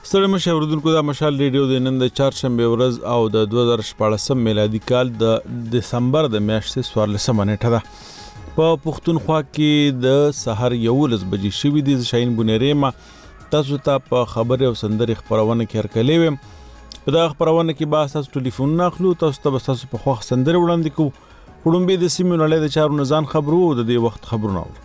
ستړي مشه اوریدونکو د مشال ریډیو د نن د چهارشنبه ورځ او د 2014 میلادي کال د دسمبر د میاشتې 14 نیټه ده. په پښتونخوا کې د سحر 11 بجې شوې دي. شاهین بونیری ما تاسو ته په خبرې او سندرې خبرونه کې هرکلی ویم. په دا خبرونه کې به تاسو ټلیفون اخلو، تاسو ته به تاسو په خوښ سندرې وړاندې کوو. وړومبې د سیمې نړۍ د چارو نه ځان خبرو او د دې وخت خبرونه اورو.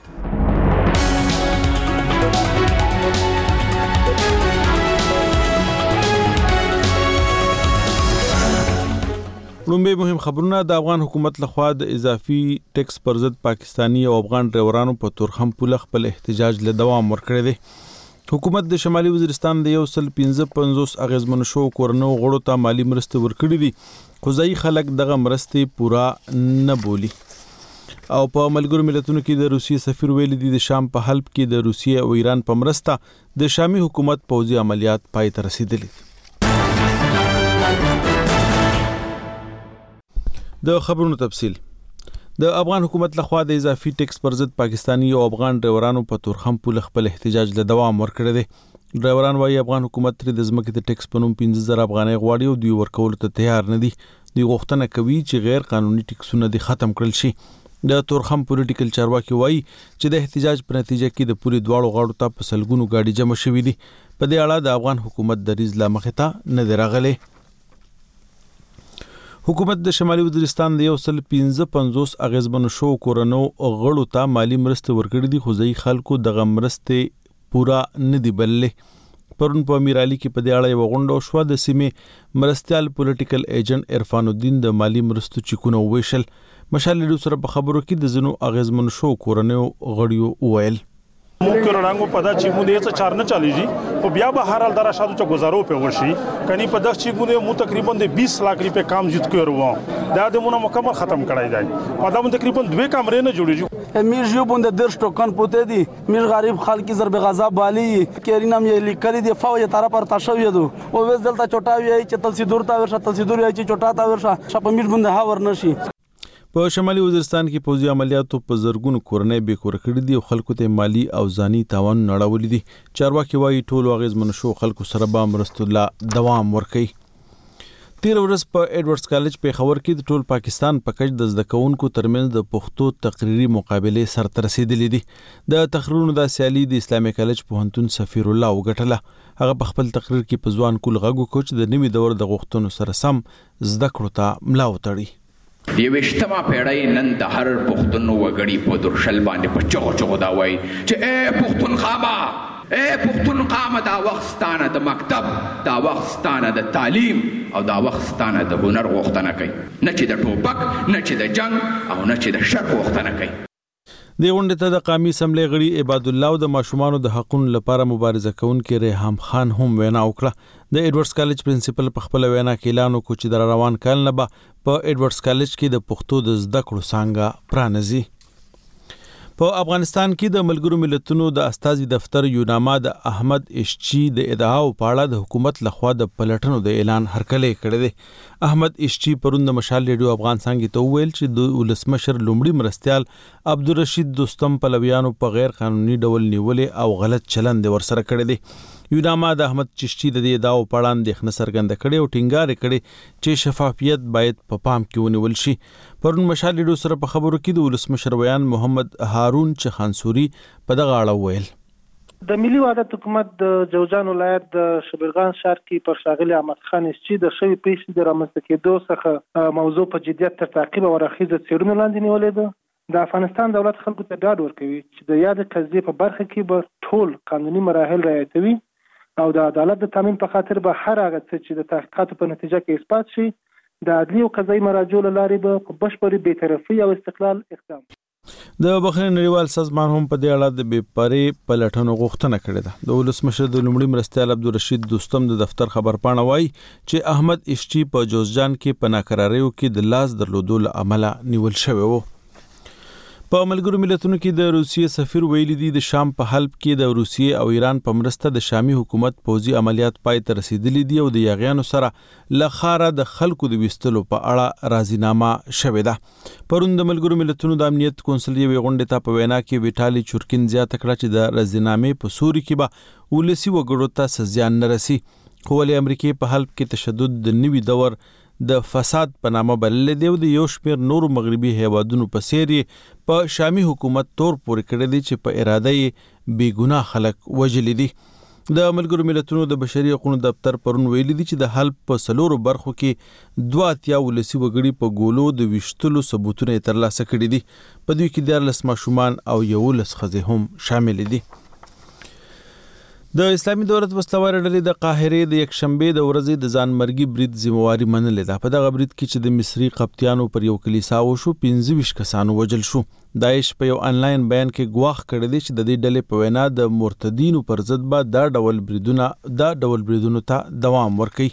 لومبي مهم خبرونه. د افغان حکومت لخوا د اضافي ټیکس پر ضد پاکستانی او افغان ډرایورانو په تورخم پوله خپل احتجاج له دوام ورکړی دی. حکومت د شمالي وزیرستان د 155 اغیزمنو شو کورنو غړو ته مالی مرستې ورکړي دي، خو ځایي خلک دغه مرستې پوره نه بولي. او په ملګرو ملتونو کې د روسیې سفیر ویلي دي د شام په حلب کې د روسیې او ایران په مرسته د شامي حکومت پوځي عملیات پای ته رسیدلي دي. د خبرونو تفصیل. د افغان حکومت لخوا د اضافي ټیکس پر ضد پاکستانی او افغان ډرایورانو په تورخم پوله خپل احتجاج له دوام ورکړی دی. ډرایوران وايي افغان حکومت تر د ځمکې د ټیکس په نوم 15000 افغانۍ غواړي او دوی ورکولو ته تیار نه دي. دوی غوښتنه کوي چې غیر قانوني ټیکسونه دې ختم کړل شي. د تورخم پولیټیکل چارواکي وايي چې د احتجاج په نتیجه کې د پوری دواړو غاړو ته په سلګونو گاډي جمع شوې دي. په دې اړه د افغان حکومت دریځ لا مخې ته نه دی راغلی. حکومت د شمالي وزیرستان د 155 اغیزمنو شو کورنو غړو ته مالی مرستې ورکړي دي، خو ځایي خلکو دغه مرستې پوره نه دي بللې. پرون په امیر علي کې په دې اړه یوه غونډه وشوه. د سیمې مرستیال پولیټیکل ایجنټ عرفان الدین د مالی مرستو چیکونه وویشل. مشال ریډیو سره په خبرو کې د ځینو اغیزمنو شو کورنو غړیو وویل موږ رنګو پدا چې موږ یې څه چار نه چاليږي خو بیا به هر حال درا شادو چې گزارو په ورشي کني په دغه چې موږ تقریبا د 20 লাখ روپے کام جوړ کړو دا د مونږه مکمل ختم کړای دی. په دا موږ تقریبا 2 کمرې نه جوړیږي. میر جو بوند درش ټوکن پوتې دي میر غریب خلک ضرب غذا بالی کېرینم یې لیکل دي فوجي طرف پر تاسو یدو او وز دلته چټاوي چې تلسی دور تا ورشه تلسی دور چې چټا تا ورشه شپ میر بوند هاور نشي. په شمالي وزیرستان کې پوځي عملیاتو په زرګونو کورنۍ بې کوره کړي دي او خلکو ته مالی او ځاني تاوان نړولي دي. چارواکي وايي ټول اغیزمنو شو خلکو سره به مرستو لا دوام ورکوي. تیر ورځ په ایډورډز کالج پیښور کې د ټول پاکستان په کچ د زده کوونکو ترمنځ د پښتو تقریري مقابلې سرته رسیدلې دي. د تقریرونو د سیالي د اسلامي کالج پوهنتون سفیر الله وګټله. هغه په خپل تقریر کې په ځوان کول غږ وکړ چې د نوي دور د غوښتنو سره سم زده کړو ته ملا وتړي. یوشتمه پیړۍ نن د هر پښتون وګړي په درشل باندې په چغو دا وایي چې اے پښتون قامه دا وختانه د مکتب دا وختانه د تعلیم او دا وختانه د هنر غوښتنه کوي، نه چې د ټوپک نه چې د جنگ او نه چې د شر غوښتنه کوي. د غونډې ته د قومي اسمبلی غړي عباد الله او د ماشومانو د حقوقو لپاره مبارزه کوونکي ریحام خان هم وینا وکړه. د ایډورډز کالج پرنسپل په خپل وینا کې اعلان وکړ چې د روان کال نه به په ایډورډز کالج کې د پښتو د زده کړو څانګه پرانیزي. په افغانستان کې د ملګرو ملتونو د استازي دفتر یوناما د احمد اشچی د ادعاو په اړه د حکومت لخوا د پلټنو د اعلان هرکلی کړی دی. احمد اشچی پرون د مشال ریډیو افغان څنګه ته ویل چې د ولسمشر لومړي مرستیال عبدالرشید دوستم پلویانو په غیر قانوني ډول نیولې او غلط چلند ورسره کړی دی. یوناما د احمد چشتی د دې ادعاو په اړه اندېښنه څرګنده کړې او ټینګار کړې چې شفافیت باید په پام کې ونیول شي. پرون مشال ریډیو سره په خبرو کې د ولسمشر ویان محمد هارون چخانسوري په دغه اړه ویل د ملي وحدت حکومت د جوزجان ولایت د شبرغان ښار کې پر ښاغلي احمد خان اسچی د شوی پیښې د رامنځته کېدو څخه موضوع په جدیت تر تعقیب او راخیزه څېړنو لاندې نیولې ده. د افغانستان دولت خلکو ته ډاډ ورکوي چې د یاد قضیې په برخه کې به ټول قانوني مراحل رعایتوي او د عدالت د تامین په خاطر به هر هغه څه چې د تحقیقاتو په نتیجه کې اثبات شي د عدلي او قضایي مراجعو له لارې به په بشپړې بېطرفۍ او استقلال اقدام. د بخښنې نړیوال سازمان هم په دې اړه د بې پرې پلټنو غوښتنه کړې ده. د ولسمشر د لومړي مرستیال عبدالرشید دوستم د دفتر خبرپاڼه وایي چې احمد اشچی په جوزجان کې په ناکراریو کې د لاس درلودو له امله نیول شوی و. په ملګرو ملتونو کې د روسیې سفیر ویلي دي د شام په حلب کې د روسیې او ایران په مرسته د شامي حکومت پوځي عملیات پای ته رسیدلي دي او د یاغیانو سره لخاره د خلکو د وستلو په اړه راضینامه شوې ده. پرون د ملګرو ملتونو د امنیت کونسل یوې غونډې ته په وینا کې ویټالي چورکین زیاته کړه چې د راضینامې په سوري کې به ولسي وګړو ته زیان نه رسي. خو ولې امریکای په حلب کې تشدد د نوي دور د فساد په نامه بلل دی او د یو شمېر نورو مغربي هیوادونو په څیر په شامي حکومت تور پورې کړی دی چې په اراده یې بېګناه خلک وژلي دي. د ملګرو ملتونو د بشري حقوقو دفتر پرون ویلي دي چې د حلب په 4 برخو کې 82 ولسي وګړي په ګولو د وشتلو ثبوتونه ترلاسه کړي دي. په دوی کې 14 ماشومان او 11 ښځې هم شامل دي. د اسلامي دولت وسلوارې ډلې د قاهرې د یکشنبې د ورځې د ځانمرګي برید ذمہواري منلې ده. په دغه برید کې چې د مصري قبطیانو پر یو کلیسا وشو 25 کسانو وژل شو. داعش په یو آنلاین بیان کې ګواښ کړی دی چې د دې ډلې په وینا د مرتدینو پر ضد به دا ډول بریدونو ته دوام ورکوي.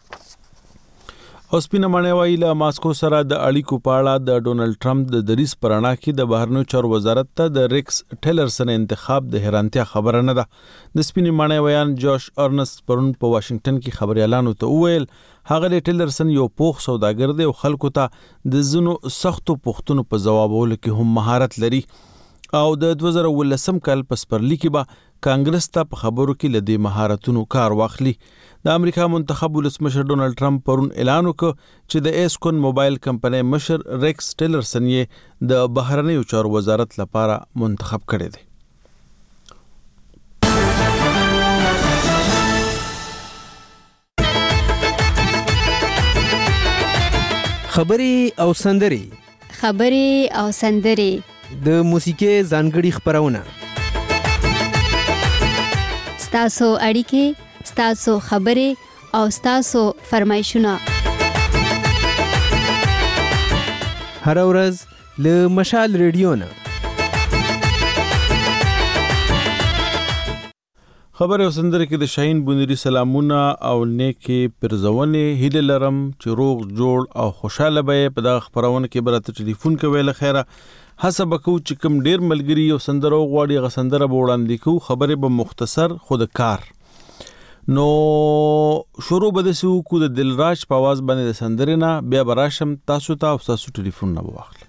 او سپینه ماڼۍ وایي له ماسکو سره د اړیکو په اړه د ډونالډ ټرمپ د دریځ په رڼا کې د بهرنیو چارو وزارت ته د ریکس ټیلرسن انتخاب د حیرانتیا خبره نه ده. د سپینې ماڼۍ ویان جوش ارنست پرون په واشنگټن کې خبريالانو ته وویل هغه ټیلرسن یو پوخ سوداګر دی او خلکو ته د ځینو سختو پوښتنو په ځوابولو کې هم مهارت لري او د 2019 کال په سپرلي کې به کانګرس ته په خبرو کې لدې مهارتونو کار واخلي. د امریکا منتخب ولسمشر ډونالډ ټرمپ پرون اعلان وکړ چې د ایسکون موبایل کمپنۍ مشر ریکس ټیلرسن یې د بهرنیو چارو وزارت لپاره منتخب کړی دی. خبري او سندري د موسیقي ځانګړي خبرونه ستاسو اړیکې ستاسو خبرې او ستاسو فرمایشونه هر ورځ له مشال ریډیو نه خبر او سندره کې د شاهین بونری سلامونه او نیکي پرزونې هیله لرم چې روغ جوړ او خوشاله به په دغه خبرونه کې برته ټلیفون کوي. له خیره حسب کو چې کوم ډیر ملګری او سندره غواړي غسندره به وړاندې کو. خبره به مختصر خود کار نو شروع به د سو کو د دلراج په आवाज باندې د سندره نه بیا براشم تاسو ته او تاسو ټلیفون نه واخلم.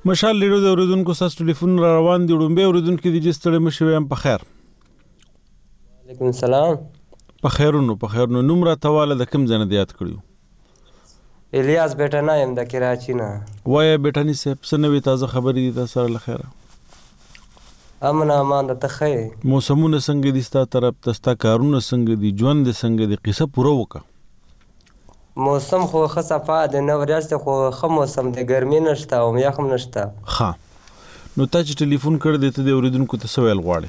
مشال لیډو د اوریدونکو ساس ټلیفون را روان دی وړومبه اوریدونکو د جستړې مشوي هم په خیر. وعلیکم السلام. په خیرونو نوم را تواله د کوم ځنه یاد کړیو؟ الیاس بیٹانی یم د کراچی نه. وای بیٹانی صاحب څه نوې تازه خبرې دي تاسو سره لخيره؟ امن امان د تخې. موسمونه څنګه دي ستا طرف تستا کارونه څنګه دي ژوند څنګه دي قصه پوره وکړه. موسم خو ښه صفا دی نه ورځ خو ښه موسم دی ګرمي نشته او یخ هم نشته. ښه نو تا چې ټلیفون کړی دی ته د اوریدونکو ته څه ویل غواړې؟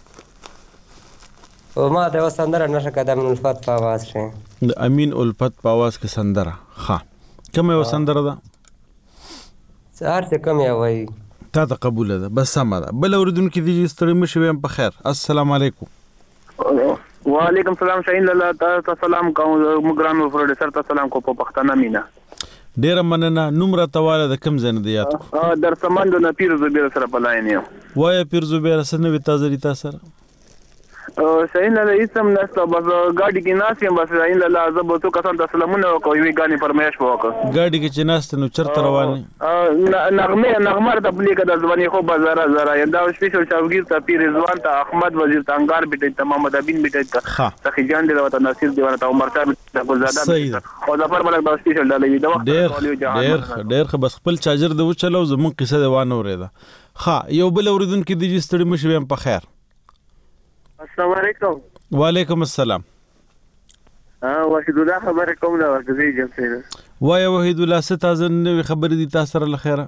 ما ته یوه سندره نښه کړه د امین الفت په اواز کې. د امین الفت په اواز کې سندره. ښه کومه یوه سندره ده؟ هر څه کوم یې وایي تا ته قبوله ده بس سمه ده. بل اوریدونکي دي ستړي مه شوي هم په خیر. السلام علیکم. وعلیکم السلام. شاهین لاله تاسو سلام کوم مګران پروډوسر ته سلام کو په پښتنه مینا. ډیره مننه. نوم را تواله د کوم ځای نه دی یاد کو؟ در سمند نه پیر زبیر سره بلاین یو. وای پیر زبیر سره نوې تازه دي تاسو سره؟ شاهین لاله اسم نسته بس ګاډي کې ناس یم بس شاهین لاله زه به تو کسان ته سلامونه وکړم وی غاني فرمایش وکړم. ګاډي کې چې ناس ته نو چرته روان دي؟ نغمه د بلیګه د ځواني خو بازار زرا یندا سپیشل شاوګیر ته پیر رضوان ته احمد وزیر ته انګار بیٹه ته محمد امین بیٹه ته سخی جان دی وته ناصر دیوانه ته عمر صاحب ته ګلزاده او ظفر ملک د سپیشل ډالې د وخت ډېر بس خپل چارجر د وچلو زمون قصه دی وانه اوریدا. ها یو بل اوریدونکو دي ستړي مشوي هم په خیر. السلام علیکم. وعلیکم السلام. وحید الله خبره کوم دا ورته جمسینه. وای وحید الله ست تازه نوې خبرې دي تاسو سره لخيره؟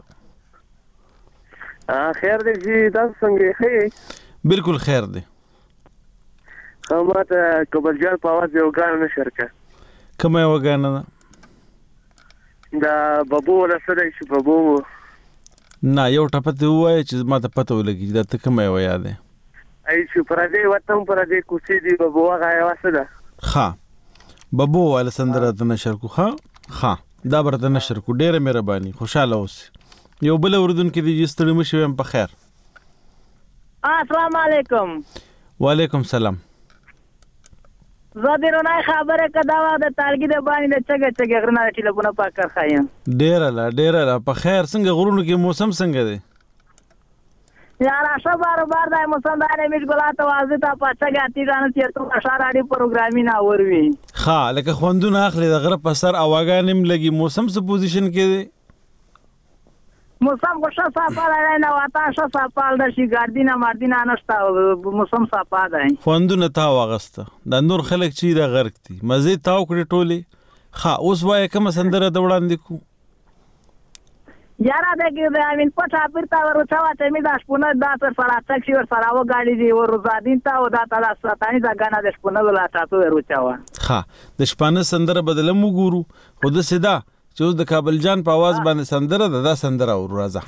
خیر دی چې تاسو څنګه ښه؟ بالکل خیر دی. خامات کبرجال په आवाज یو غان نشر کا. کومه یو غان ده؟ دا بابو ولا سره چې بابو نه یو ټپته وای چې ما ته پته ولګي دا ته کومه یو یاد ده؟ ای چې پردې وطن پردې کوڅې دی بابو هغه واسه. ها بابو ول سندره ته نشر کو. ها دا برته نشر کو. ډیره مهرباني خوشاله اوس. یو بل اوردونکو دي ستړي مشوي هم په خیر. السلام علیکم. وعلیکم السلام. زادیرونه خبره کدا و د تارګي د باندې د چګه غرنه ټلیفون پاکر خایم. ډیره لا په خیر. څنګه غرونو کې موسم څنګه دی؟ یار آشا بار د موسم باندې میش ګلاته وازه ته پچګه تیرانه چې ته اشاره پروګرامینګ اوروي. ها لکه خوندونه اخلي د غره په سر اواګانم لګي. موسم څه پوزیشن کې دی؟ موسم خوشا صافه نه واتا شو صافه د شي ګاردینا ماردینا نشتا موسم صافه ده. خوندونه تا واغسته د نور خلک چې د غرق دي مزه تاو کړی ټوله. ها اوس وای کوم سندره د وړاندې کو؟ یارا دغه د امین پټه پرتا ورته واته می د شپونه د تر سره تاکسی ور سره و غاډي دی ور زادین تا او د تعالی ستانی د غانا د شپونه ولا تاسو ورته وا. ها د شپانه سندره بدلم وګورو خو د سدا چې اوس د کابل جان په आवाज باندې سندره دا سندره ور راځه.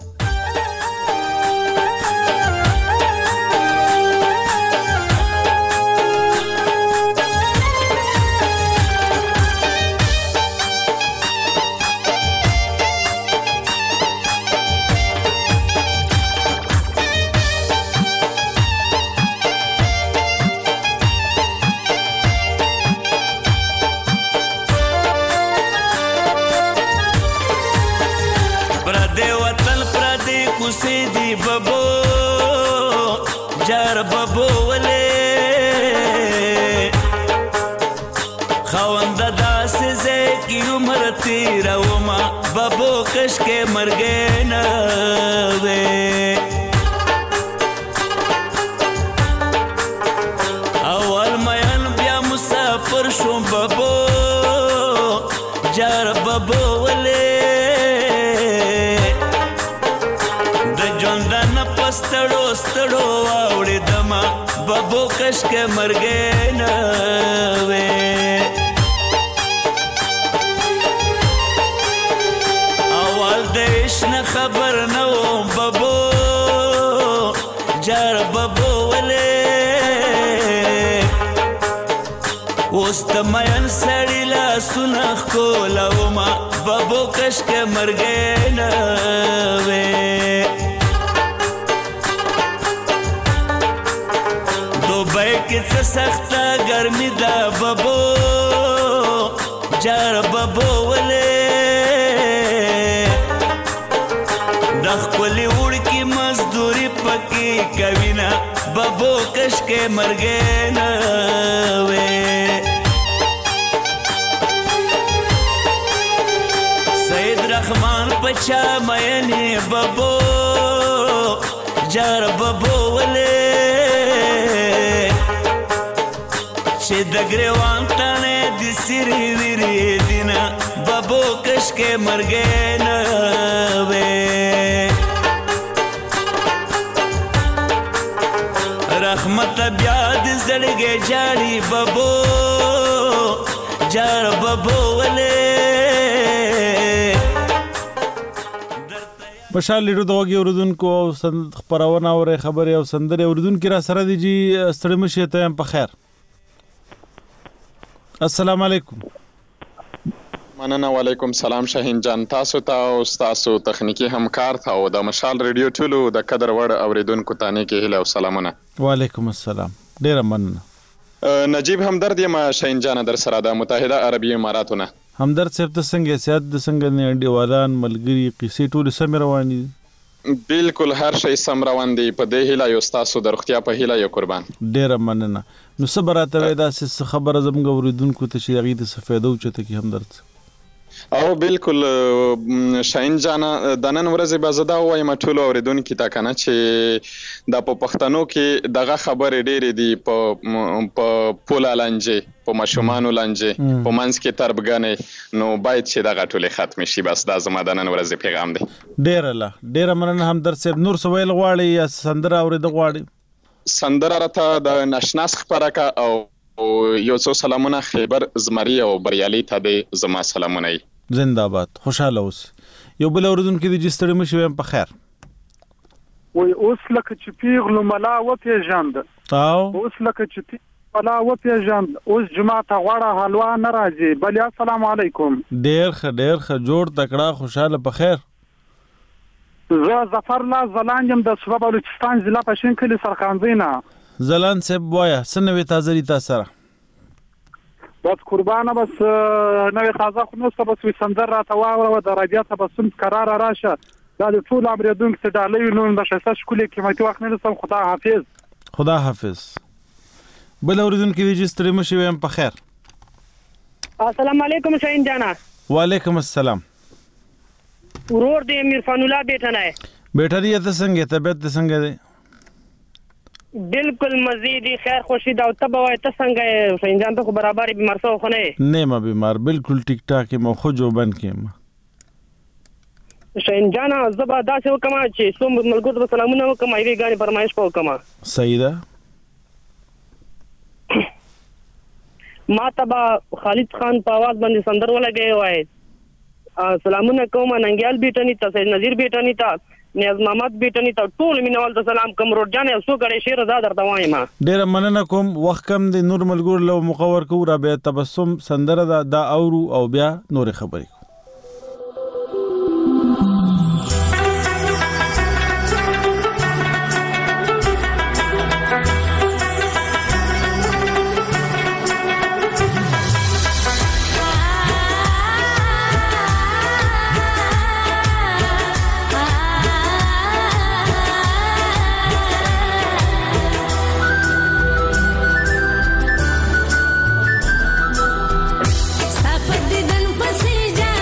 بابو کش کے مر گئے نہ وے اول میان بیا مسافر شو بابو جار بابو ولے د ژوندانه پستړو ستړو واوړې دما بابو کش کے مر گئے نہ وے خبر نو بابو جار بابو ولے اوست مین سړی لا سنخ کولا وما بابو کش کے مر گئے نہ وے دوبئی کې څه سخته ګرمي دا بابو جار بابو ولے دا مزدوری پکی کوینا بابو کش کے مرگے نوے سید رحمان پچا مینی بابو جار بابو ولے چې د ګریوان تانه د سری ویری دینا بابو کش کے مرگے نوے رحمت بیا د زړګې جاړي بابو جار بابو ولې مشال لیډو دغه اوردونکو خبرونه او خبري او سندره اوردونکو را سره دي جی ستړي مشه ته په خیر السلام علیکم مننه وعلیکم سلام شاهین جان تاسو ته او تاسو تخنیکی همکار ته او د مشال ریډیو ټولو د قدر وړ اوریدونکو ته نه کې هله او سلامونه وعلیکم السلام ډیر مننه نجیب همدرد یم شاهین جان در سره د متحده عربی اماراتونه همدرد صاحب ته څنګه سیادت د څنګه نه دیوالان ملګری قصې ټول سم رواني بالکل هر شی سم روان دی په دې هله یو تاسو د روغتیا په هله یو قربان ډیر مننه نو صبرته دا خبره زموږ اوریدونکو ته چې هغه د سفیدو چته کې همدرد او بالکل شاهین جان د نن ورځې به زه دا وایم ټولو اوریدونکو ته کنه چې د په پښتنو کې دغه خبرې ډېرې دي په پوله لانجې په ماشومانو لانجې په منځ کې تربګنې نو باید چې دغه ټولې ختم شي بس دا زما د نن ورځې پیغام دی ډېره مننه همدرد صاحب نور څه ویل غواړئ یا سندره اورېدل غواړئ سندره راته د نشناس خپره که او یو څو سلامونه خیبر زمري او بریالي ته دی زما سلامونه زنده باد خوشاله اوس یو بل اوریدونکو دی جستړی مشو په خیر وای اوس لکه چې پیغلو ملا و پیژاند اوس لکه چې ملا و پیژاند اوس جمعه ته غواړه حلوا نه راځي بل السلام علیکم ډیر ښه جوړ تکړه خوشاله په خیر زه ظفر الله زلان یم د صوبه بلوچستان ضلع پښین کلی سرخانزینا زلان صاحب وایا سنوي تازه تا سره بس قربانه بس نوې تازه خو نو بس وي سندر را ته واوره د رادیو ته بس قرار راشه دا د ټول امریدونکو ته ډالۍ نو د شسه شکولې قیمتي وخت نه لسم خدا حافظ بل اوریدونکو دی چې ستړي مشي ویم په خیر السلام علیکم شاهین جانا وعلیکم السلام ورور دی عرفان الله بیٹا نه بیٹا دی ته څنګه طبيعت څنګه دی بالکل مزیدی خیر خوشی دا ته به ته څنګه شاهین جان ته برابر بیمار سو خو نه ما بیمار بالکل ټیک ټاک ما خو جو بن کېم شاهین جان زبا داسې وکما چې سوم ملګرو سلامونه وکما ایوی غاڼې فرمایش وکما صحیح ده ما تبا خالد خان په आवाज باندې سندر ولګي وای سلامونه کوم ننګیال بیٹنی ته سید نذیر بیٹنی ته نیاز محمد بیٹنی ته ټول مینوال ته سلام کوم روډ جان اوسو غړې شیر زادر ته وایم ډیر مننه کوم وخت کم د نور ملګر له مقور کو را به تبسم سندره دا اورو او بیا نور خبرې Stop it, then pussy,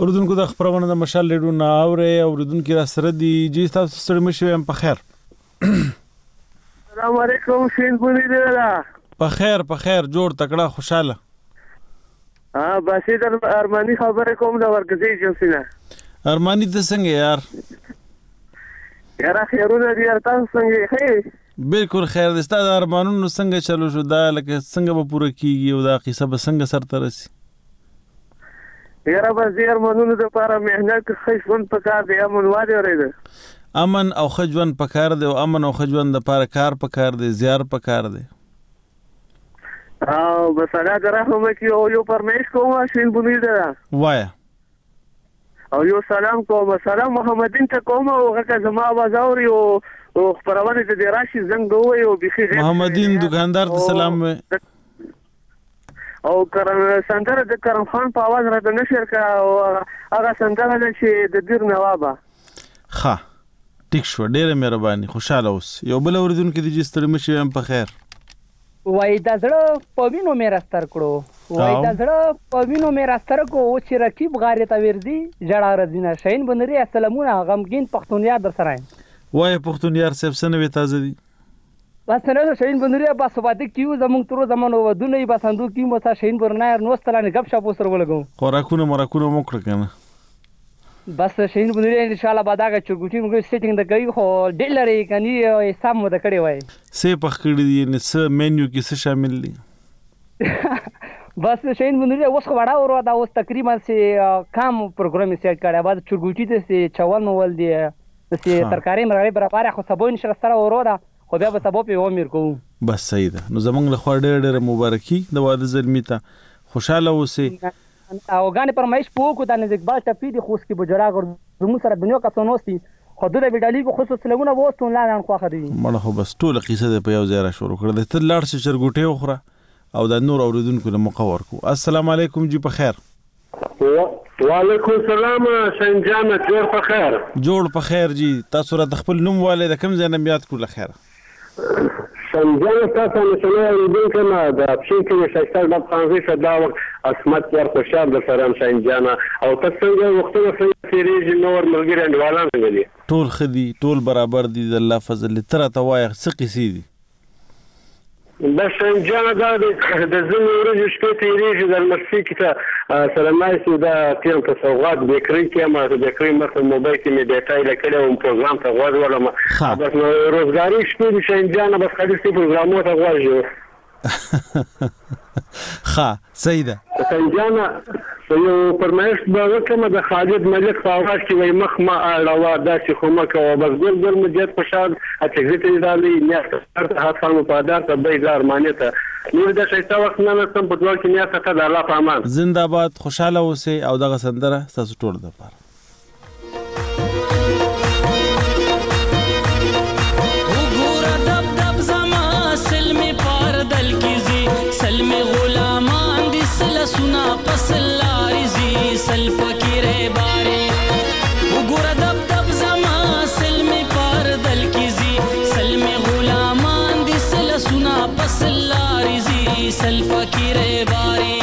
اوریدونکو د خبرونه د مشال لیډو نه اوري اوریدونکو را سره دی جی تاسو ستړي مشي په خیر السلام علیکم شین بونی دی په خیر جوړ تکړه خوشاله باسي در ارمانی خبره کوم د ورګزي جوسینه ارمانی ته څنګه یار خیرونه دی تاسو څنګه خیر بالکل خیر د ستاسو ارمانونو څنګه چلو شو دا لکه څنګه به پوره کیږي او دا قصه به څنګه سره رسي یاره به زیر منونو د لپاره مهنت خښون پکار دی امن واده ورته امن او خجون پکار دی او امن او خجون د لپاره کار پکار دی زیار پکار دی او بس انا درهم کی او یو پرمیش کوم شین بونی دا وایا او یو سلام کوم سلام محمدین ته کوم او هغه زما आवाज اوري او خبرونه ته راشي زنګ دوی او بخي محمدین دکاندار ته سلام او سندره د کرم خان په आवाज را د نشر کا او هغه سندره چې د دیر نوابه ښه ټیک شو ډیره مهرباني خوشاله اوس یو بل اوریدونکو د جستر مشي هم په خیر وای دا زړه په وینو مې راستر کړو وای دا زړه په وینو مې راستر کو او چې رقیب غارې ته ورځي جړه رزینه شین بنري السلامونه غمگین پښتونیا در سره وای پښتونیار صاحب سنوي تازه دي بس نه شین بنري بس واده کیو زمونږ تر زمانو ودونه بس اندو کی مو تا شین برنایر نو ستلانه غب شپ وسره ولګو خوراکونه مراکونه موکړه کنه بس شین بنري ان شاء الله بعداګه چګوټي موږ سیټینګ د کوي خو ډیلري کني حساب مو د کړي وای سه پخ کړی دي نه س مینیو کې څه شامل دي بس شین بنري اوس خو وړا ورو دا اوس تقریبا سي کام پروګرام سیټ کړی بعد چګوټي ته سي 54 ول دي سي ترکاری مرغلي برابر خو سبو ان شاء الله سره ورو دا خو بیا به سبو په امیر کوم بس صحیح ده نو زمونږ له خوا ډېر مبارکي د واده زلمی ته خوشاله اوسئ او غانې پرمایش پوکو د نزدیکبال ټپي دي خوس کې بجرا ګر زموږ سره دنیا کسانوستي خو د بیډالي کو خصوص لګونه وستون لاندې خو خدي مړه خو بس ټول قصه د په یو ځای را شروع کړل ته لاړ شي چرګوټي وخره او د نور اوریدونکو له مقور کو السلام علیکم جی په خیر وعلیکم السلام شنجان جوړ په خیر جی تاسو را خپل نوم والے د کم ځای نه یاد کړل خیر شنجان تاسو نه شنو دې کنه د اپشن کې شایسته د فرانسې صدا وخت اسمت ور خوشاله د سلام شنجان او تاسو څنګه وختونه سریږي نور ملګری انډوالان غلي ټول خدي ټول برابر دي د الله فضل تر ته وای څه قصې دي د شنجان دا د زمو ورځې شپې تیریږي د مکسیک ته سلامای سو دا تیم ته سوغات بیکری کې ما د بیکری مخ موبایل کې می ډیټا لکه او پروګرام ته غوړ ولما بس روزګاری شپې د شنجان بس خالص پروګرامو ته غوړ ښه صحیح ده شنجان یو فرمایش به وکړم د خالد ملک په اواز کې وای مخ ما اړه داسې خو مکه او بس ګل مجد خوشال اته دې دالي نه ستاسو هڅه په پادار ته به زار مانیته نو د شایسته وخت نه سم په دوه کې نه څه د الله په امان زنده باد خوشاله اوسئ او دغه سندره تاسو ټول د پاره وګوره دب دب زما سلمي پار دل کیږي سلمي غلامان دي سلسنا پسلاري سل فقیر باري وګوره دب دب زما سلمي پار دل کیږي سلمي غلامان دي سلسنا پسلاري سل فقیر باري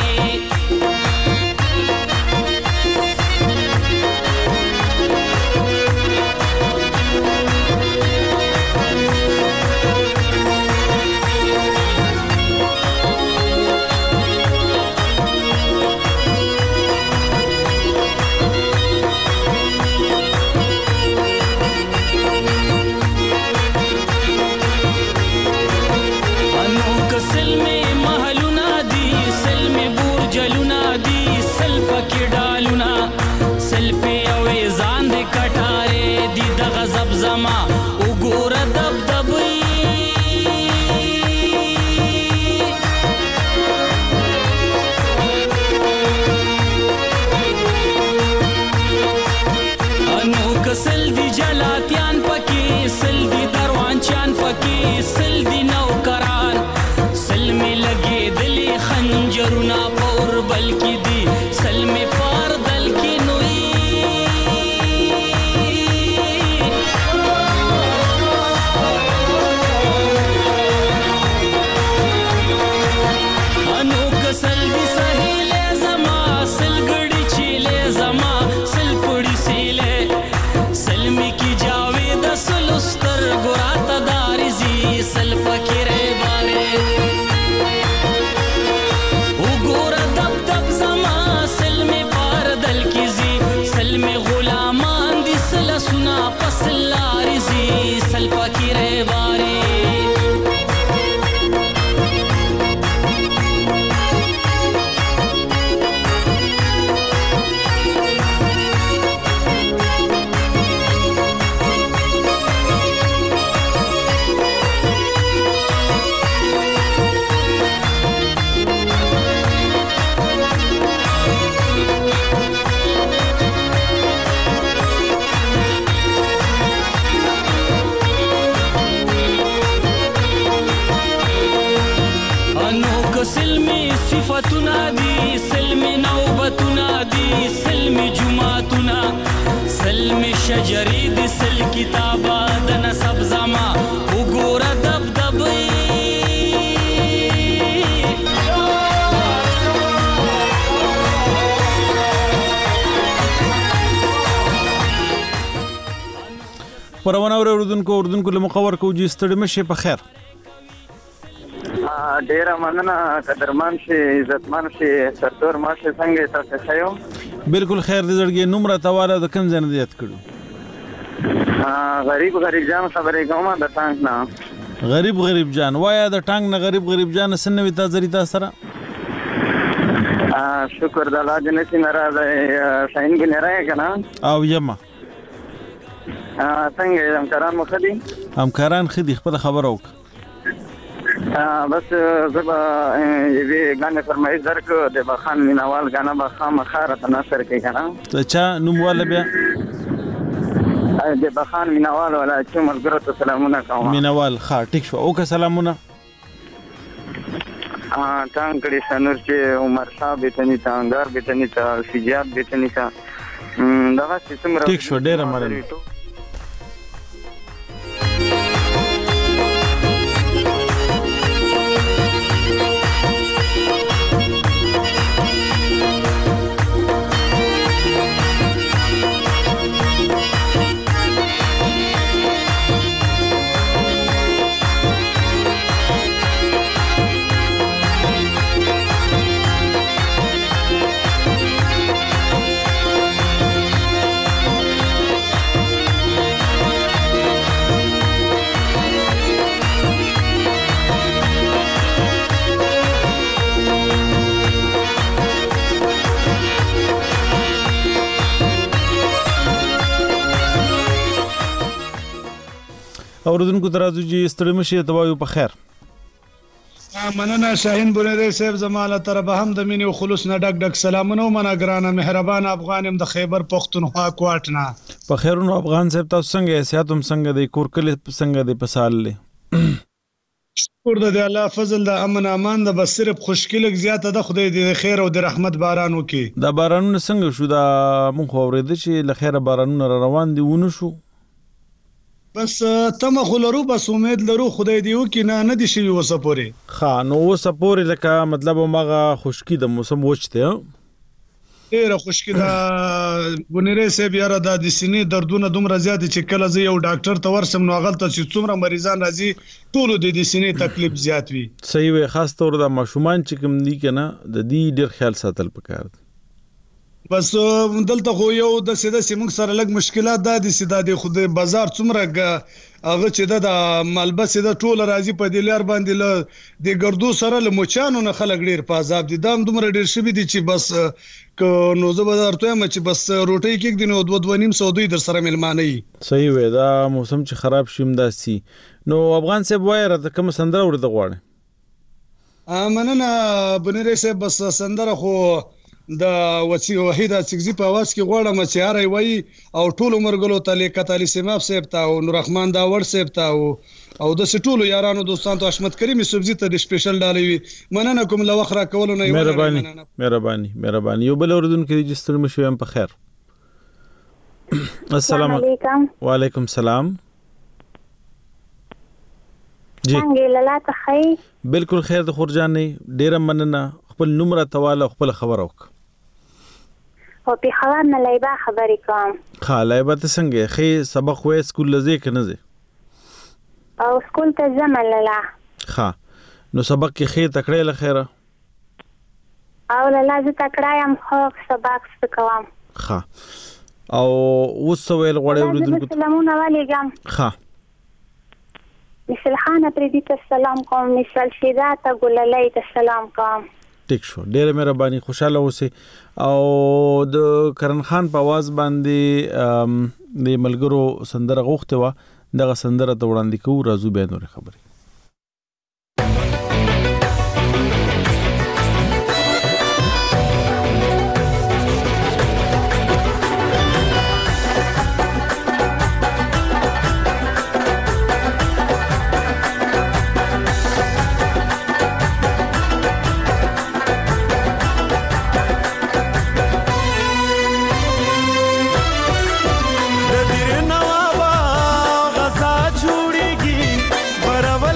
خبرونه اوردونکو له مخور کو جی ستړي مشه په خیر ډیره مننه قدرمن شي عزتمن شي سرتور ماشه څنګه تاسو ښیو بالکل خیر دې زړګي نمبر تواله د کم ځای نه یاد کړو غریب جان خبرې کوم د ټانک نه غریب جان وایا د ټانک نه غریب جان سنوي تاسو ریتا سره شکر د الله دې نشي ناراضه شاین کې نه راځي کنه او یما څنګه همکاران مو خدي همکاران خدي خپل خبرو بس زبا یوه غانه فرمایش درکو د بخان مینوال غانه بخام خارت ناصر کې کنه چا نومواله بیا د بخان مینوال ولا چې مرګرو ته سلامونه کوم مینوال ښه ټیک شو اوکه سلامونه ټانکړي شنور چې عمر شاه بیتنی تا انګار بیتنی تا سجاد بیتنی تا دغه څومره ټیک شو ډیره مننه اوردونکو ترازو جی ستړي مشه توایو په خیر مننه شاهین بونری صاحب زماله تر به هم د مینې او خلوص نه ډک سلامونه منه ګرانه مهربان افغانم د خیبر پختونخوا کوټنا په خیرونو افغان صاحب تاسو څنګه حیثیتوم څنګه د کورکل څنګه د پسال له شکر د الله فضل د امن امان د بس صرف خوشکلک زیاته د خدای د خیر او د رحمت باران وکي د بارانونو څنګه شو دا مونږ اورید چې له خیره بارانونه روان دي ونه شو بس تم خلرو بس امید لرو خدای دیو کې نه دي شي وسپوري ها نو وسپوري لکه مطلب ماغه خشکی د موسم وچته ډیره خشکی دا بونری صاحب یاره د سینې دردونه دومره زیات چې کله زه یو ډاکټر ته ورسم نو غلطه چې څومره مریضان راځي ټول د سینې تکلیف زیات وي صحیح وي خاص طور د ماشومان چې کوم دي کنه د دې ډیر خیال ساتل پکار دي بس دلته خو یو د سیده سیمون سره لګ مشکلات د سیده د خود بازار څومره هغه چې د ملبس د ټول راځي په دلار باندې له د ګردو سره له موچانو نه خلک ډیر په عذاب دي دام دومره ډیر شوی دي چې بس نو زه به درته یم چې بس روټي کې دي نو 2.5 دوی در سره ملمانه وي صحیح وي دا موسم چې خراب شیم داسي نو افغان صاحب وایره د کوم سندره ورته غواړي مننه بنری صاحب بس سندره خو د وحیده سګزی په आवाज کې غواړم چې هاري وای او ټول مرګلو ته لیکتالي سیماب صاحب ته او نور رحمان داور صاحب ته او د سټولو یارانو دوستانو ته حشمت کریمي سبزی ته د سپیشل ډالوي مننه کوم لوخره کول نه مهرباني یو بل اوردون کې رجستر مشو هم په خیر السلام علیکم وعلیکم السلام جی څنګه لاله خیر بالکل خیر د خورجان نه ډیر مننه خپل نمبر تواله خپل خبر وک او په خبر نه لایبه خبرې کوم لایبه ته څنګه خې سبق وې سکول لزه کنه زه او سکول ته ځم لاله نو سبق کې خې تکړه له خیره او لاله زه تکړه یم خو سبق سکوم او وسویل غوړې ورودونکو سلامونه علیکم مثل خانه پردی ته سلام کوم مثل شیدا ته ګللای ته سلام کوم ټیک شو ډېر مهرباني خوشاله اوسئ او د کرن خان په आवाज باندې د ملګرو سندره غوښته و دغه سندره ته وړاندې کوو راځو به نور خبرې برابر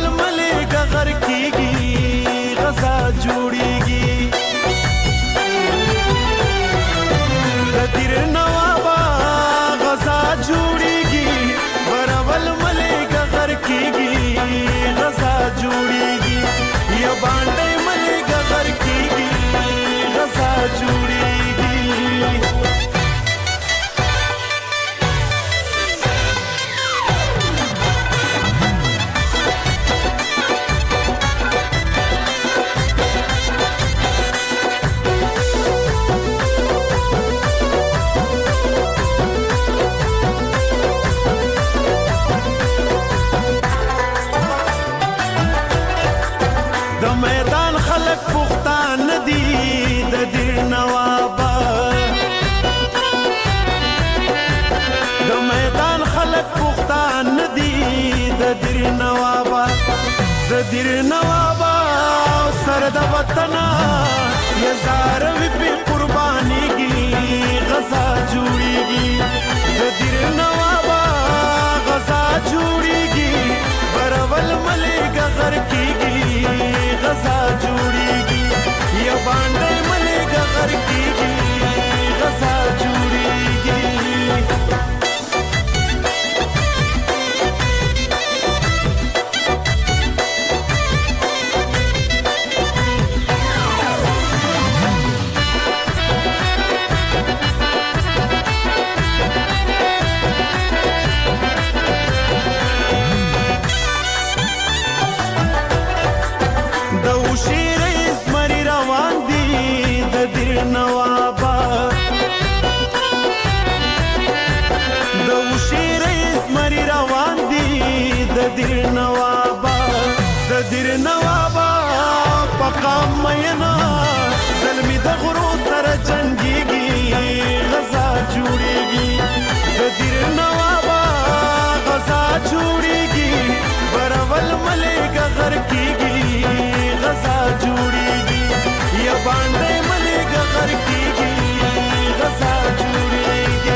دیر نوابا سر د وطن یزار وی په قربانیږي غزا جوړیږي د دیر نوابا غزا جوړیږي برول ملګا غر کیږي غزا جوړیږي یا باندې ملګا غر کیږي غزا جوړیږي دیر نوابا پقام مینا ظلمی د غرو سر جنگیگی غزا جوڑیگی دیر نوابا غزا جوڑیگی برول ملگا غر کیگی غزا جوڑیگی یا باندے ملگا غر کیگی غزا جوڑیگی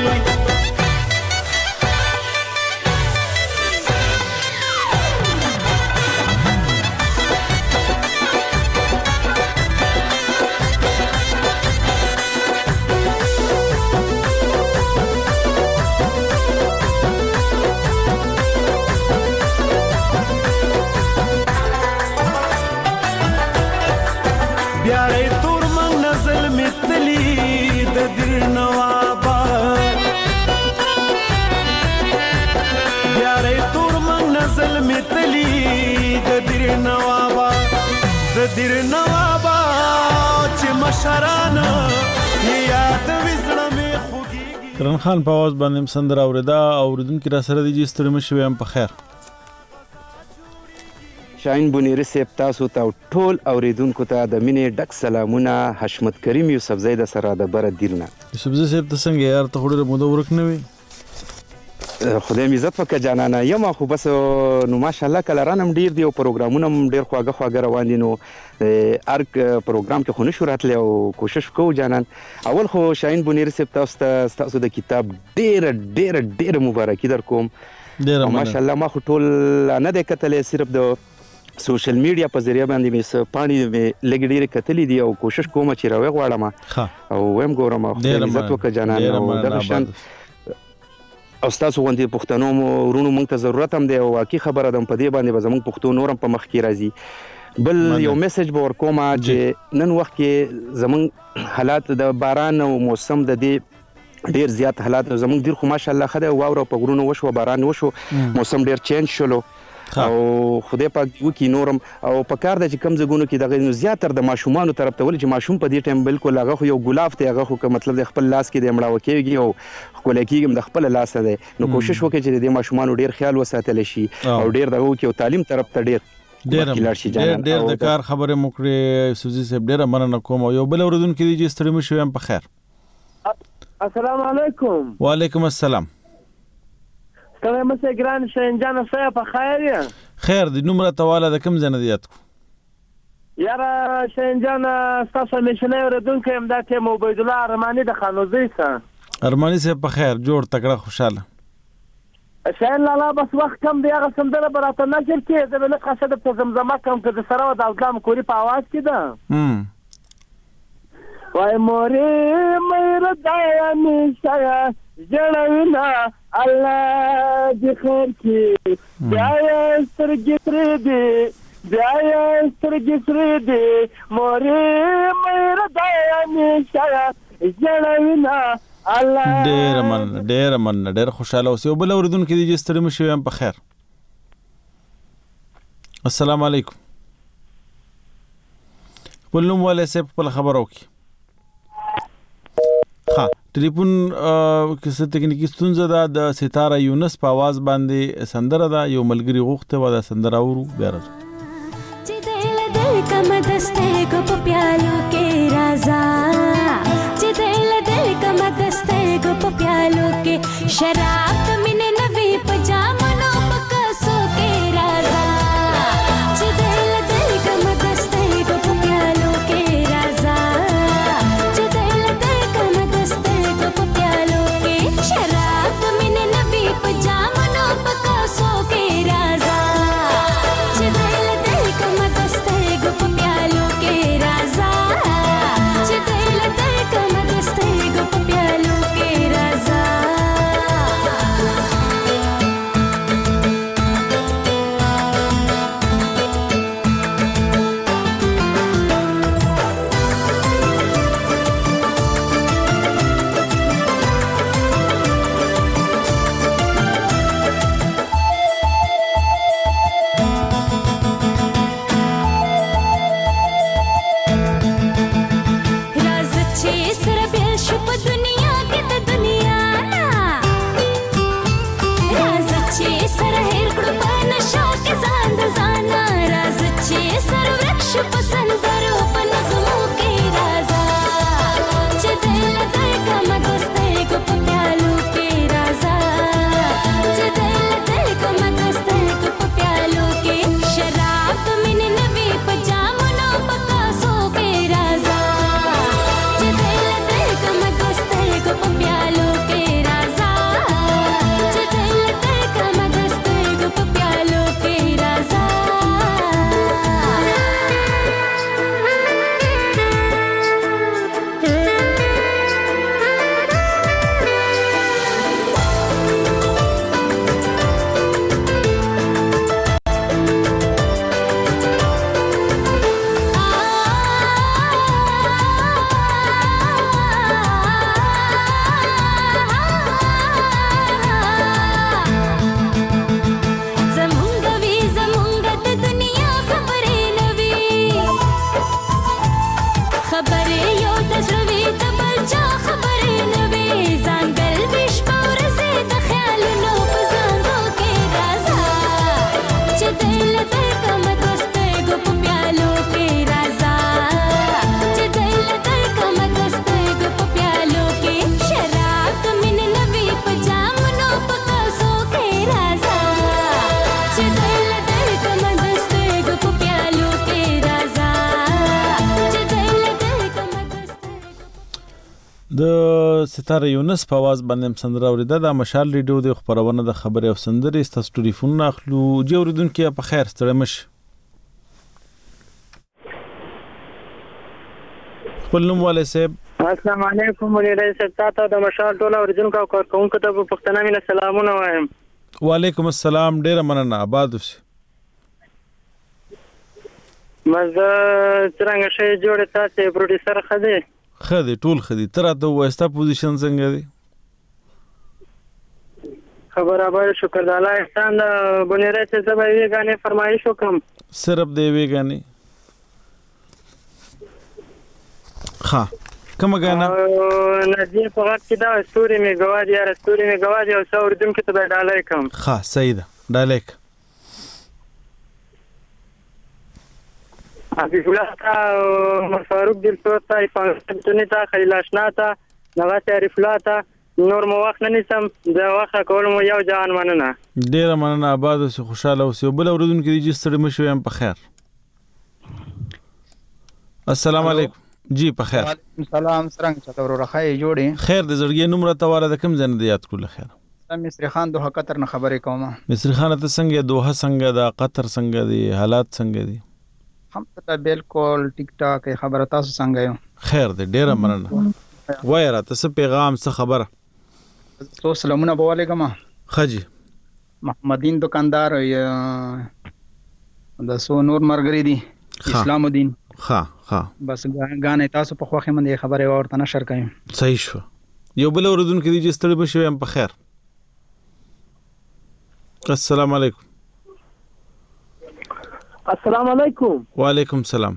دیر نوابا چې مشرانه یاد وزړه می خوږیږي کرن خان په आवाज باندې سندره اوریدا اوریدونکو را سره دي ستړي مشوي هم په خیر شاهین بونیری صاحب تاسو ته ټول اوریدونکو ته د مینې ډک سلامونه حشمت کریم یوسف زید سره د بر دیلنا یوسف زید صاحب ته څنګه یار ته خوري مو ورک نه وي خدای می عزت وکړه جانانه یم خو بس نو ماشاءالله کله رانم ډیر دی او پروګرامونه ډیر خواږه روان دي نو ارک پروګرام کې خو نشو راتلی او کوشش کوو جانان اول خو شاهین بونیری صاحب تاسو د کتاب ډیر مبارکي در کوم ماشاءالله ما خو ټول نه د کتلې صرف د سوشل میډیا په ذریعہ باندې مې پانی لګ ډیر کتلې دي او کوشش کوم چې راوي غواړم او ویم ګورم خو عزت وکړه جانان او دغه شان او تاسو غوندي پښتنو ورونو مونږ ته ضرورت هم دی او واقعي خبره ده په دې باندې به زموږ پښتو نورم په مخ کې راځي بل یو میسج به ورکوم چې نن وخت کې زموږ حالات د باران او موسم د دې ډیر زیات حالات زموږ ډیر خو ماشاءالله خدای واوره په غرونو وشو باران وشو موسم ډیر چینج شلو او خدای پاک وکي نورم او په کار د چې کم زګونو کې دغه زیاتره د ماشومان طرف ته ول چې ماشوم په دې ټیم بالکل هغه خو یو ګلاف ته هغه خو مطلب د خپل لاس کې د مړاو کېږي او خپل کېږي د خپل لاس ده نو کوشش وکړي چې د ماشومان ډیر خیال وساتل شي او ډیر دغه کې تعلیم طرف ته ډیر د کار خبره موکړي سوزي صاحب ډیر مننه کوم یو بل اوردونکو دي چې ستړي مشو هم په خیر السلام علیکم وعلیکم السلام ستړي مشه ګران شینجان صاحب په خیر یې خیر د نمبر تواله د کم زنه دیات کو یاره شینجان تاسو مشنه اوردونکو هم د ته عبید الله ارمانی د خانوزی سره ارمانی صاحب په خیر جوړ تکړه خوشاله شاین لالا بس وخت کم دی هغه سندره براته نشر کې د بل قصد په زمزمه کم کې د سره د اسلام کوری په आवाज کې ده وای مورې مې ردایا نشایا جنوینا الله دې خیر کې بیا سترګې ترې دې بیا سترګې ترې دې مورې مې ردایا نشایا جنوینا الله ډیر من خوشاله اوسې بل اوردونکو دي چې ستړي مشوي هم په خیر السلام علیکم بل نوم والے سے په خبرو کې ها ټلیفون کې څه تکنیکی ستونزه ده د ستاره یونس په आवाज باندې سندره ده یو ملګری غوښته و د سندره اورو بیا راځو چې دل کم دسته کو په پیالو کې رازا چې دل کم دسته کو په پیالو کې شراب مینه نوی پجامو پکاسو کې رازا چې سره هیر کړو په نشا کې ځان د ځانا راز چې سر ورکش پسندرو په نغمو کې رازا چې دل دل کم دسته کو په پیالو کې رازا چې دل دل کم دسته کو په پیالو کې شراب من نبی په جامونو په کاسو کې رازا چې دل دل کم دسته کو په پیالو کې رازا چې دل دل کم دسته کو په پیالو کې رازا د ستاره یونس په आवाज باندې سندره اوریده د مشال ریډیو د خبرونه د خبري او سندري ستاسو ټلیفون اخلو جوړ اوریدونکو په خیر ستړي مش خپل نوم والے صاحب السلام علیکم ولې رئیس تاسو د مشال ټول اوریدونکو او کارکونکو ته په پښتنه مینه سلامونه وایم وعلیکم السلام ډیر مننه آباد اوسئ مزه څنګه شي جوړ تاسو پروډوسر خدي خدي ټول خدي تراته وستا پوزیشن څنګه دی خبر ابر شکر الله احسان بنیره ته زبې غانې فرمایش وکم صرف دی وی غانې ها کوم غانا نزدې په وخت کې دا استوري می غواړي یا استوري می غواړي او څور دم کې ته ډالای کوم ها صحیح ده ډالک حبیب الله تا فاروق دل توتا پنځتونی تا خلیل آشنا تا نواز عارف الله تا نور مو وخت نه نسم دا وخت کول مو یو جان مننه ډیر مننه آباد اوسئ خوشاله اوسئ بل اوردونکو دي چې ستړي مشو یم په خیر السلام علیکم جی په خیر وعلیکم السلام څنګه چلو ورخه جوړي خیر د زړګي نمبر ته والا د کوم ځای نه یاد کول خیر مصری خان دوه قطر نه خبرې کوم مصری خان ته څنګه دوه څنګه دا قطر څنګه دي حالات څنګه دي هم ته بالکل ټیک ټاک خبره تاسو څنګه یو خیر دې ډیر مننه وایره تاسو پیغام څه خبره تو سلامونه بواله کما خجی محمدین دکاندار د سو نور مرګری دي اسلام الدین ها بس غانې تاسو په خوخه من خبره ورته نشر کایم صحیح شو یو بل اوردونکو دي چې ستړي بشو یم په خیر السلام علیکم السلام علیکم وعلیکم السلام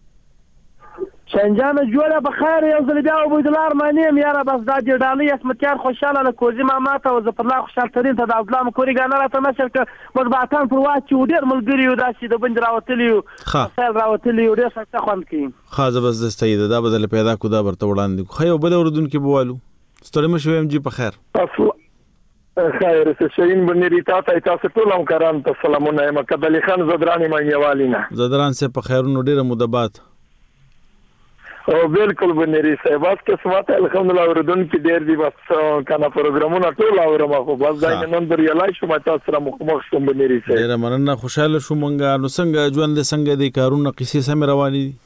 شنجانه جوړه بخیر یو ځل بیا عبد الله ارمانیم یاره بس دا دې ډالۍ اسمتیار خوشاله له کوزي ماما ته او زفر الله خوشاله ترين ته د اسلام کوري غانا راته نشر ک مطبعتان پر واچ ډیر ملګری یو داسې د بند راوتلیو خیر راوتلیو ډیر څه خوند کی خازه بس دستید دا بدل پیدا کو دا برته وړاندې خو یو بل اوردونکو بوالو ستړي مشو یم جی په خیر خیر شین بنری تاسو ټول هم کرام ته سلامونه مکه علي خان زدرانی مانیوالینا زدران سے په خیرونو ډیره مدبات او بالکل بنری صاحب بس قسمت الحمدلله اوردون کې ډیر دی بس کنه پروګرامونه ټول اورم خو بس دا نن در یلای شو مته سره مخ شوم بنری صاحب ډیر مننه خوشاله شو مونږه نو څنګه ژوند څنګه دی کارونه قصې سم رواني دي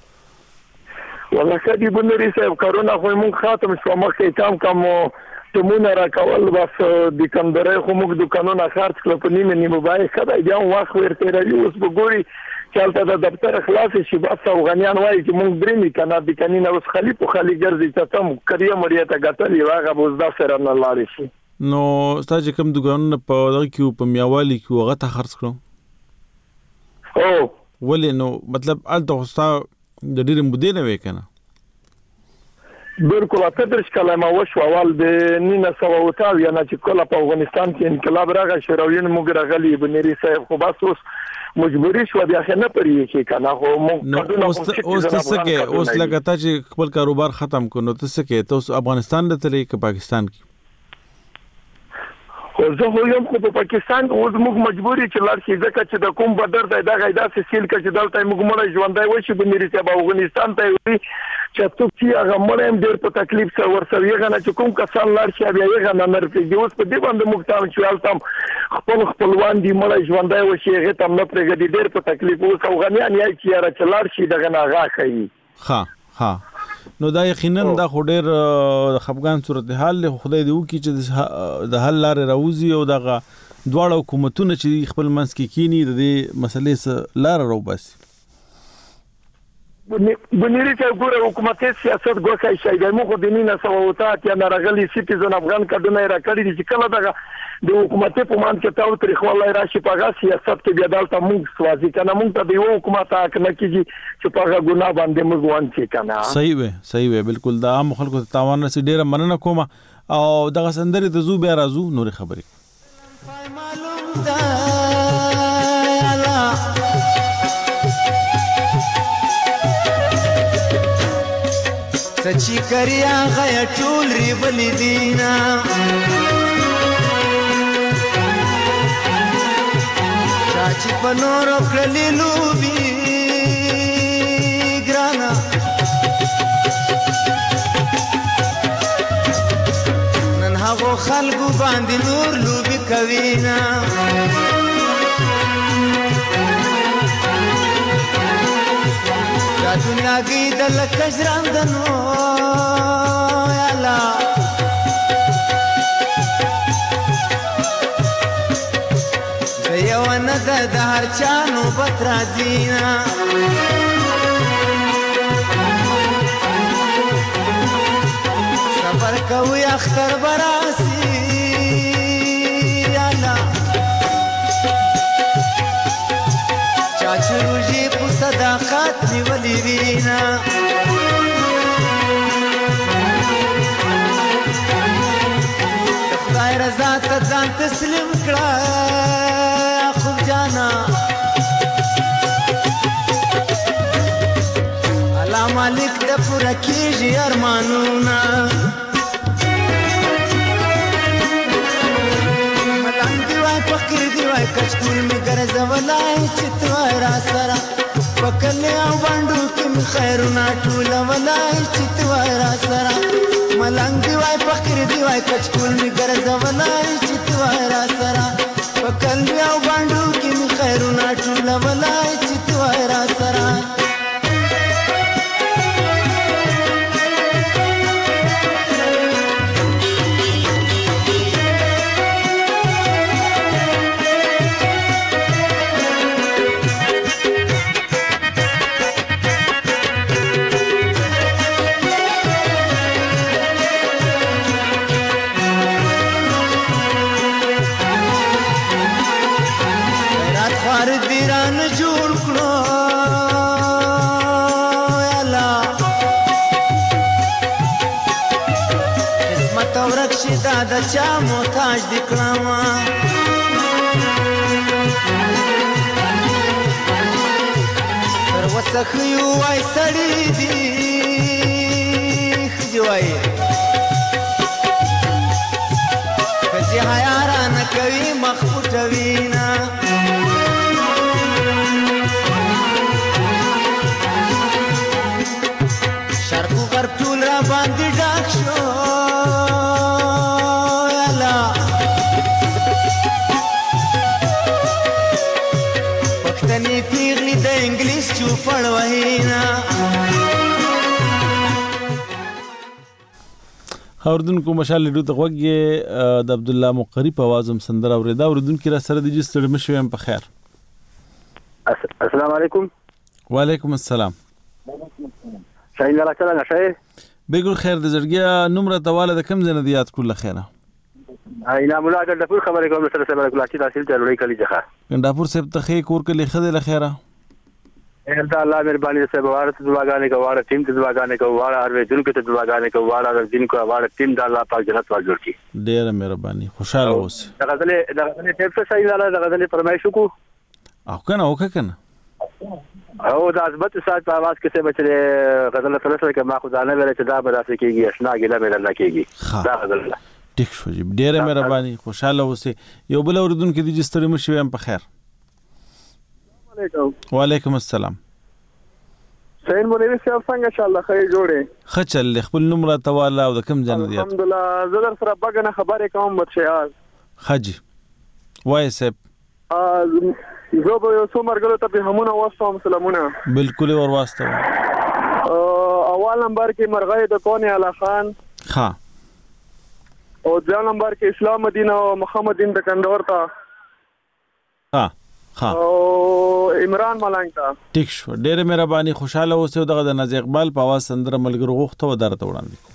والله کدی بنری صاحب کارونا خو مونږ خاتم شو مخکې کم تمونه را کول بس د کندره خو موږ دکانونه خرڅ کړل په نیمه موبایل کده بیا وخت ورته راځي اوس وګوري چلته د دفتر خلاص شي بس افغانیان وایي چې موږ درېمې کنه د کنینه اوس خلی په خلی ګرځي ته تم کریه مړی ته غتلی واغه بوز دا سره نه لاري شي نو ستاسو کوم دکانونه په دغه کې په میاوالي کې وغه ته خرڅ کړو او ولې نو مطلب الته خوستا د ډېر مودې نه وې کنه بالکل 38 کاله ما وشو اول د 1900 یا نه چې کله په افغانستان کې انقلاب راغی شورویین موږ راغلي بنيري صاحب خو بس اوس مجبوری شو بیا نه پرې کې کنه خو موږ اوس څه اوس لګتا چې خپل کاروبار ختم کړو ته څه کې ته افغانستان ته تلې کې پاکستان کې خو زه خو یم خو په پاکستان اوس موږ مجبوری چې لاړ شي ځکه چې د کوم بدر دی دا غیدا سیل کې چې دلته موږ مړ ژوندای وشي بنيري صاحب افغانستان ته وي چې څوک چې هغه مړ هم ډېر په تکلیف سره ورسره یې نه چې کوم کسان لاړ شي بیا یې نه نرسي اوس په دې باندې موږ ته چې التم خپلوان دي مړ ژوندای وشي هغه تم نه پرېږدي ډېر په تکلیف اوس افغانیان یې چې را چلار شي دغه نه غاخي ها نو دا یقینا دا خو ډېر خفګان صورتحال له خدای دی وکي چې د حل لارې راوځي او دغه دواړه حکومتونه چې خپل منځ کې کینی د دې مسلې سره لار راوباسي بنيري چې ګوره حکومتي سیاست ګوښه شي د موږ د 1900 یا نارغلي سټیزن افغان کډونه را کړی چې کله دغه د حکومتي په مان کې تاو تاریخ والله راشي په هغه سیاست کې بیا دلته موږ سوازي کنه موږ ته د یو حکومت حق نه کیږي چې په هغه ګناه باندې موږ وانچې کنه صحیح وي بالکل دا عام خلکو ته تاوان رسي ډیره مننه کوم او دغه سندري ته زو بیا راځو نور خبرې سچی کریا غیا ټول ری بل دینا چاچی پنور کړلی لوبي ګرانا نن هغه خلکو باندې نور لوبي کوینا دنیا کی دل کجران دنو یالا دیوان د هر چانو بترازینا صبر کوي اختر براسی یالا چاچو روجی په صداقت نیولی وینا خدای رضا ته ځان تسلیم کړه خوب جانا الله مالک د پوره کیږي ارمانونه ملنګ دی وای فقیر دی وای کچکول می ګرځولای چې تو را سره وکله او باندې کوم خیرونه ټول ولای چې تو را سره ملنګ دی وای فقیر دی وای کچکول می ګرځولای چې تو را سره وکله او باندې کوم خیرونه ټول ولای چې تو را سره د چا محتاج دی کړما تر وسخ یو وای سړی دی خجوای کجه حیا نه کوي مخفوت وینا شرق غرب ټول را باندې ډاک شو پیغلی د انګلیس چوپړ وهینا اوردونکو مشال ډو ته وګي د عبد الله مقری په आवाज سندره اوریدا اوردونکو را سره د جستړ مشویم په خیر السلام علیکم وعلیکم السلام شاین الله تعالی نشه بګل خیر د زړګیا نمبر تواله د کم زنه دیات کله خیره اینا مولا د ټول خبرې کوم سره سره کلاچی تحصیل ته لړۍ کلی ځخه ګنداپور صاحب ته خې کور کې لیخه د لخيره دا الله مهرباني صاحب واره ته دعاګانې کوو واره ټیم ته دعاګانې کوو واره هر ویدونکو ته دعاګانې کوو واره دینکو واره ټیم د الله پاک جنت ور جوړ کړي ډیره مهرباني خوشاله اوسئ د غزلې ټیپ څه صحیح لاله د غزلې فرمایش وکړو او کنه او د عظمت سات په आवाज کې څه بچره غزل سره سره ما خدانه ویل چې دا به داسې کېږي آشنا ګله مې الله کېږي دا غزل ټیک شو جی ډیره مهرباني خوشاله اوسئ یو بل اوریدونکو د جستری مشوي هم په خیر وعلیکم السلام سین مولوی صاحب څنګه چې الله خیر جوړه خچل خپل نوم را تواله او د کوم جنت دی الحمدلله زه در سره بګنه خبرې کوم بچیاز حجی وای سپ زه به یو څو مرګلو ته به همونه واستم سلامونه بالکل ور واستم اول نمبر کې مرغۍ د کون اعلی خان ها او ځل نمبر کې اسلام مدینه او محمد دین د کندور ته ها او عمران ملنګ ته ټیک شو ډېر مهرباني خوشاله اوسئ دغه د ناز اقبال په आवाज سندره ملګرو غوښته و درته وړاندې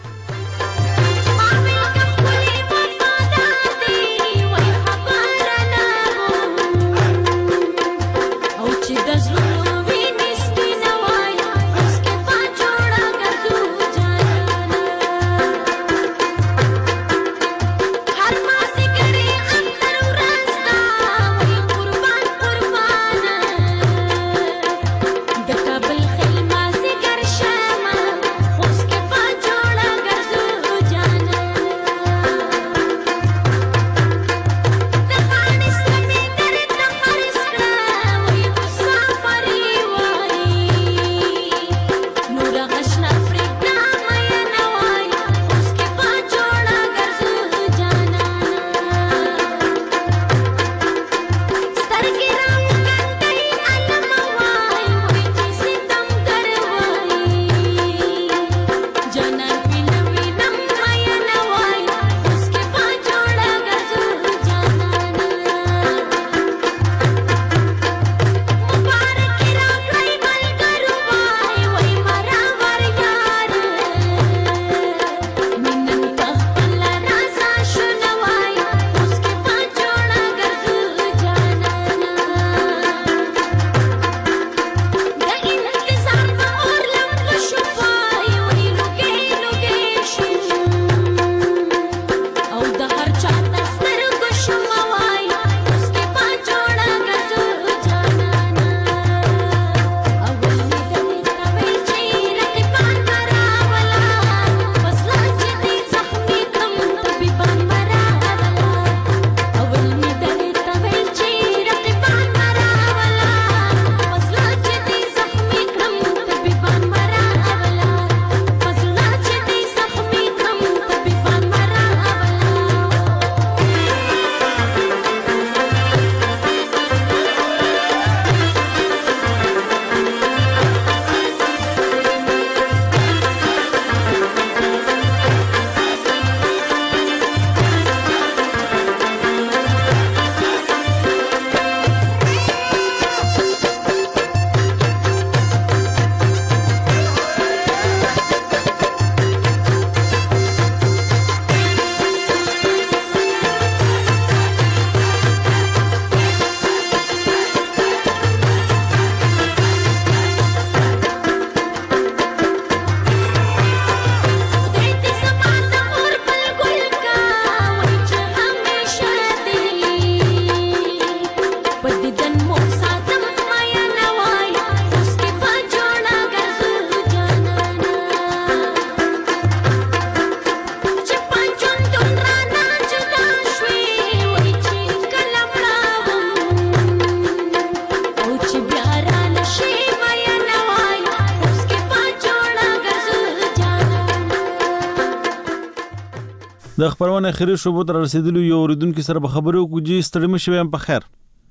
د خبرونه اخیری شوبو تر رسیدلو یو اوریدونکو سره به خبرو کوجی ستړي مشوي هم په خیر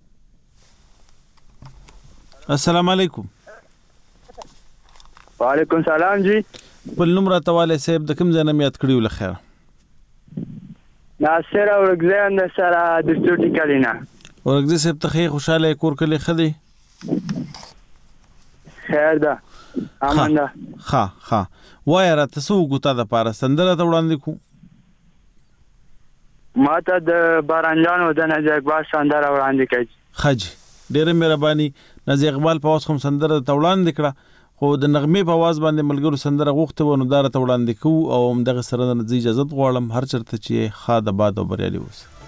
السلام علیکم وعلیکم سلام جی بل نوم راته والي صاحب د کوم ځای نه یاد کړیو لخير ناصر اورګزان سره د سټوډي کلینا اورګز صاحب ته خوشاله کور کلی خدي خیر ده امان ده ها وای را تاسو ګوتا د پاره سندره ته وړاندې کو ماته د بارانجان ودانه جګبا سندره وړاندې کړي خج ډېره مهرباني. نازي اقبال په اوس هم سندره توړاندې کړه خو د نغمې په आवाज باندې ملګرو سندره غوښته و نو دا راته وړاندې کوو او همدغه سره د اجازه غواړم هر چرته چې ښاد آباد او بریالي اوسه.